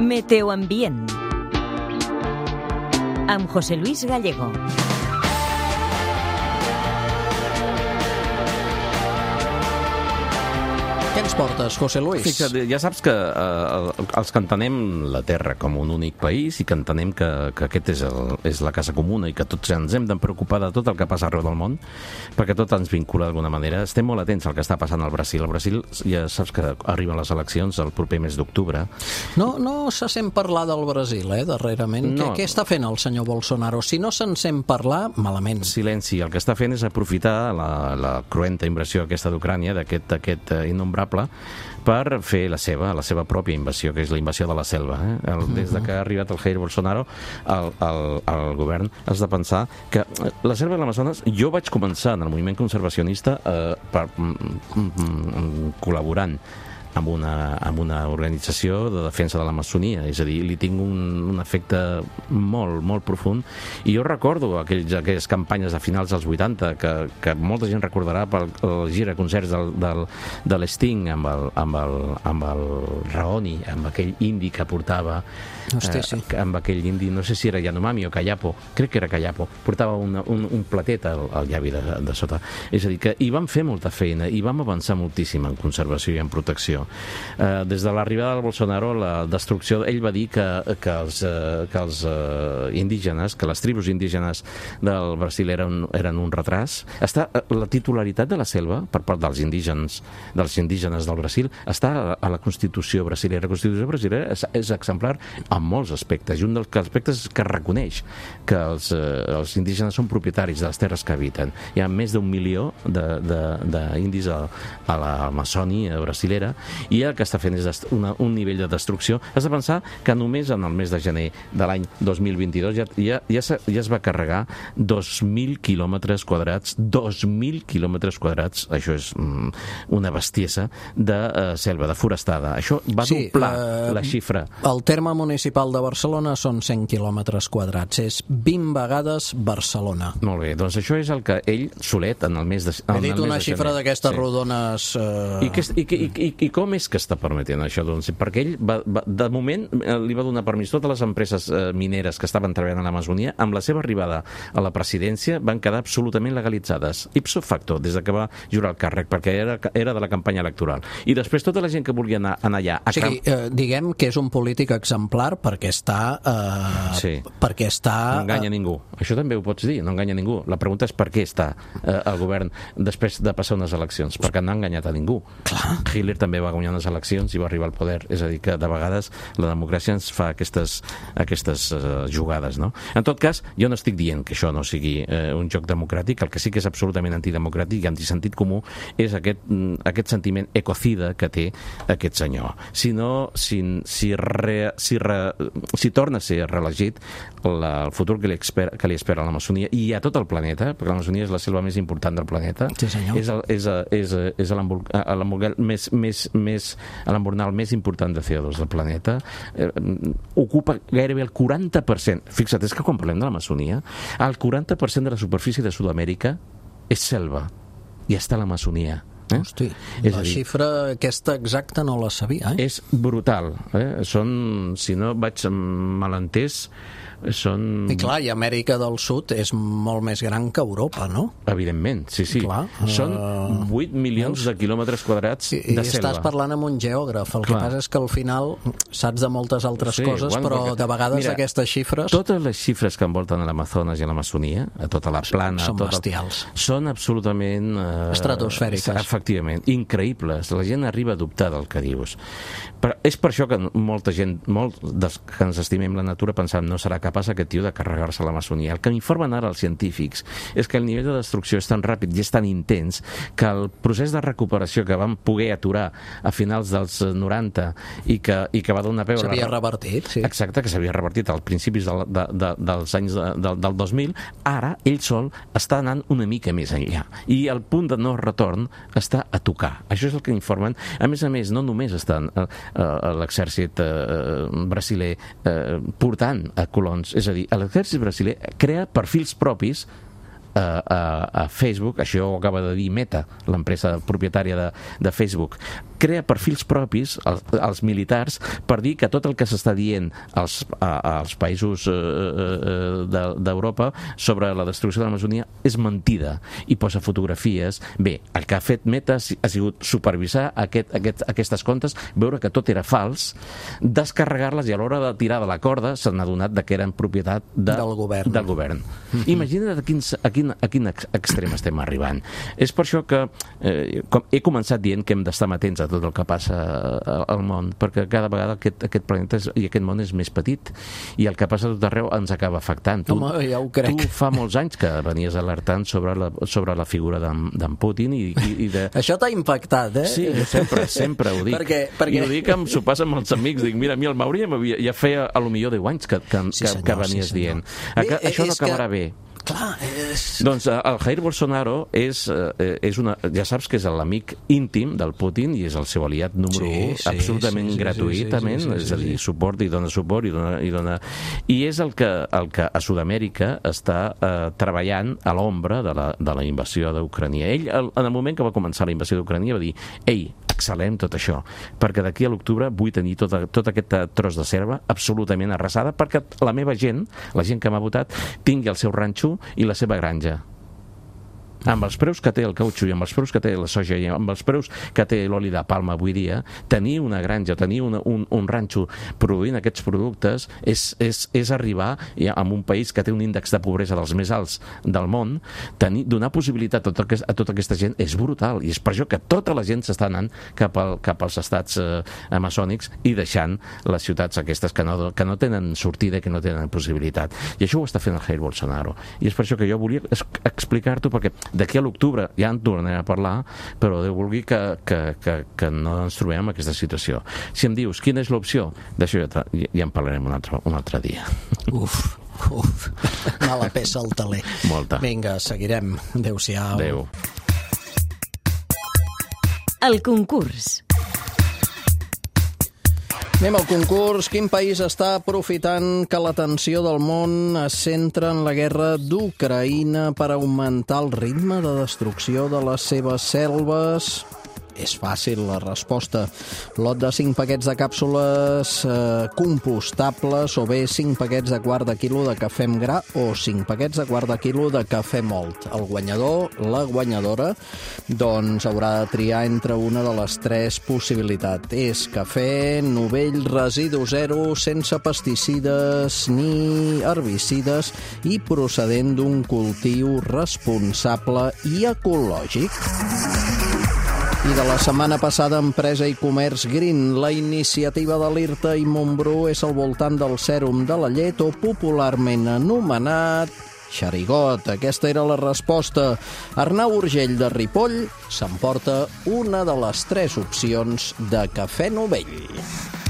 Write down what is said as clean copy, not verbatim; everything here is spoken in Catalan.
Meteoambient amb José Luis Gallego. Què ens portes, José Luis? Fixa't, ja saps que els que entenem la Terra com un únic país i que entenem que aquest és la casa comuna i que tots ens hem de preocupar de tot el que passa arreu del món, perquè tot ens vincula d'alguna manera. Estem molt atents al que està passant al Brasil. Al Brasil ja saps que arriben les eleccions el proper mes d'octubre. No se sent parlar del Brasil, darrerament. No. Què està fent el senyor Bolsonaro? Si no se'n sent parlar, malament. Silenci. El que està fent és aprofitar la cruenta invasió aquesta d'Ucrània, d'aquest innombrable, per fer la seva pròpia invasió, que és la invasió de la selva. Des de que ha arribat el Jair Bolsonaro al govern, has de pensar que la selva de l'Amazones, jo vaig començar en el moviment conservacionista col·laborant amb una organització de defensa de l'Amazonia, és a dir, li tinc un efecte molt, molt profund, i jo recordo aquelles campanyes de finals dels 80 que molta gent recordarà pel gira concerts de l'Sting amb el Raoni, amb aquell indi que portava. Hòstia, sí. Amb aquell indi, no sé si era Yanomami o Kayapo, crec que era Kayapo, portava un platet al llavi de sota. És a dir, que hi vam fer molta feina i vam avançar moltíssim en conservació i en protecció. Des de l'arribada del Bolsonaro, la destrucció, ell va dir que els indígenes, que les tribus indígenes del Brasil eren un retras. La titularitat de la selva per part dels indígenes del Brasil està a la Constitució brasilera. La Constitució brasilera és exemplar en molts aspectes, i un dels aspectes que reconeix que els indígenes són propietaris de les terres que habiten. Hi ha més d'1 milió d'indis a l'Amazònia brasilera, i el que està fent és un nivell de destrucció. Has de pensar que només en el mes de gener de l'any 2022 ja es va carregar 2.000 quilòmetres quadrats, 2.000 quilòmetres quadrats, això és una bestiesa, de selva, de forestada. Això va doblar la xifra. El terme municipal de Barcelona són 100 quilòmetres quadrats, és 20 vegades Barcelona. Molt bé, doncs això és el que ell solet en el mes de gener. He dit una xifra d'aquestes rodones... I com és que està permetent això? Doncs perquè ell, de moment, li va donar permís a totes les empreses mineres que estaven treballant a l'Amazonia. Amb la seva arribada a la presidència van quedar absolutament legalitzades, ipso facto, des que va jurar el càrrec, perquè era de la campanya electoral. I després tota la gent que volia anar allà... O sigui, diguem que és un polític exemplar perquè està... No enganya ningú. Això també ho pots dir, no enganya ningú. La pregunta és per què està el govern després de passar unes eleccions, perquè no ha enganyat a ningú. Clar. Hitler també va guanyar unes eleccions i va arribar al poder. És a dir, que de vegades la democràcia ens fa aquestes jugades, no? En tot cas, jo no estic dient que això no sigui un joc democràtic. El que sí que és absolutament antidemocràtic i antisentit comú és aquest sentiment ecocida que té aquest senyor. Si torna a ser reelegit, el futur que li espera a l'Amazonia i a tot el planeta, perquè l'Amazonia és la selva més important del planeta, sí, és l'embornal més important de CO2 del planeta, ocupa gairebé el 40%. Fixa't, és que quan parlem de l'Amazonia, el 40% de la superfície de Sud-amèrica és selva, i està a l'Amazonia. Hosti, la xifra aquesta exacta no la sabia. És brutal. Són, si no vaig malentès, són... I clar, i Amèrica del Sud és molt més gran que Europa, no? Evidentment, sí. Clar, són 8 milions de quilòmetres quadrats de selva. I estàs parlant amb un geògraf. El que passa és que al final saps de moltes altres coses, però de vegades aquestes xifres... Totes les xifres que envolten l'Amazones i l'Amazonia, a tota la plana... Són bestials. Són absolutament... estratosfèriques. Efectivament, increïbles. La gent arriba a dubtar del que dius. Però és per això que molta gent, molts dels que ens estimem la natura, pensam no serà capaç aquest tio de carregar-se l'Amazonia. El que informen ara els científics és que el nivell de destrucció és tan ràpid i és tan intens que el procés de recuperació que vam poder aturar a finals dels 90 i que va donar peu... S'havia revertit, sí. Exacte, que s'havia revertit als principis dels anys del 2000, ara ell sol està anant una mica més enllà. I el punt de no retorn està a tocar. Això és el que informen. A més, no només estan l'exèrcit brasiler portant a colons, és a dir, l'exèrcit brasiler crea perfils propis a Facebook, això ho acaba de dir Meta, l'empresa propietària de Facebook, crea perfils propis als militars per dir que tot el que s'està dient als països d'Europa sobre la destrucció de l'Amazonia és mentida, i posa fotografies. Bé, el que ha fet Meta ha sigut supervisar aquestes comptes, veure que tot era fals, descarregar-les, i a l'hora de tirar de la corda s'han adonat que eren propietat del govern. Imagina't a quin extrem estem arribant. És per això que he començat dient que hem d'estar atents a tot el que passa al món, perquè cada vegada aquest planeta i aquest món és més petit, i el que passa a tot arreu ens acaba afectant. Home, ja ho crec. Tu fa molts anys que venies alertant sobre la figura d'en Putin i de... Això t'ha impactat, eh? Sí, jo sempre ho dic. I ho dic, em s'ho passa amb els amics. Dic, mira, a mi el Mauri ja feia a lo millor 10 anys que venies dient. Això no acabarà bé. Clar, Doncs el Jair Bolsonaro és una... Ja saps que és l'amic íntim del Putin i és el seu aliat número 1, absolutament gratuïtament, és a dir, suport i dona suport i dona... I és el que a Sud-amèrica està treballant a l'ombra de la invasió d'Ucrània. Ell, en el moment que va començar la invasió d'Ucrània, va dir: ei, accelerem tot això, perquè d'aquí a l'octubre vull tenir tot aquest tros de selva absolutament arrasada, perquè la meva gent, la gent que m'ha votat, tingui el seu ranxo i la seva granja. Amb els preus que té el cautxú i amb els preus que té la soja i amb els preus que té l'oli de palma avui dia, tenir una granja, tenir un ranxo produint aquests productes és arribar a un país que té un índex de pobresa dels més alts del món. Donar possibilitat a tota aquesta gent és brutal, i és per això que tota la gent s'està anant cap als estats amazònics i deixant les ciutats aquestes que no tenen sortida i que no tenen possibilitat. I això ho està fent el Jair Bolsonaro, i és per això que jo volia explicar-t'ho, perquè d'aquí a l'octubre ja en tornarem a parlar, però Déu vulgui que no ens trobem en aquesta situació. Si em dius quina és l'opció, d'això ja en parlarem un altre dia. Uf, mala peça al taler. Molta. Vinga, seguirem. Adéu-siau. Adéu. El concurs. Anem al concurs. Quin país està aprofitant que l'atenció del món es centra en la guerra d'Ucraïna per augmentar el ritme de destrucció de les seves selves? És fàcil la resposta. Lot de 5 paquets de càpsules compostables, o bé 5 paquets de quart de quilo de cafè amb gra o 5 paquets de quart de quilo de cafè mòlt. El guanyador, la guanyadora, doncs haurà de triar entre una de les 3 possibilitats. És cafè, novell, residu zero, sense pesticides ni herbicides i procedent d'un cultiu responsable i ecològic. I de la setmana passada, Empresa i Comerç Green, la iniciativa de l'IRTA i Montbrú és al voltant del sèrum de la llet, o popularment anomenat xerigot. Aquesta era la resposta. Arnau Urgell, de Ripoll, s'emporta una de les 3 opcions de cafè novell.